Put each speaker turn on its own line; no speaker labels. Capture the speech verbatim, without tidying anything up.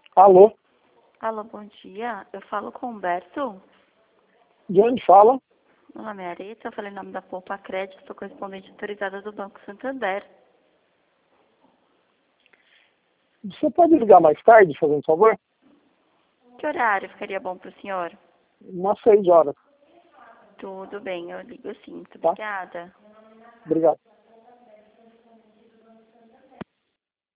Alô?
Alô, bom dia. Eu falo com o Humberto.
De onde fala?
Meu nome é Areta, eu falei em nome da Poupa Crédito, sou correspondente autorizada do Banco Santander.
Você pode ligar mais tarde, fazendo favor?
Que horário ficaria bom para o senhor?
Umas seis horas,
Tudo bem, eu ligo sim. Muito
tá?
obrigada.
Obrigado.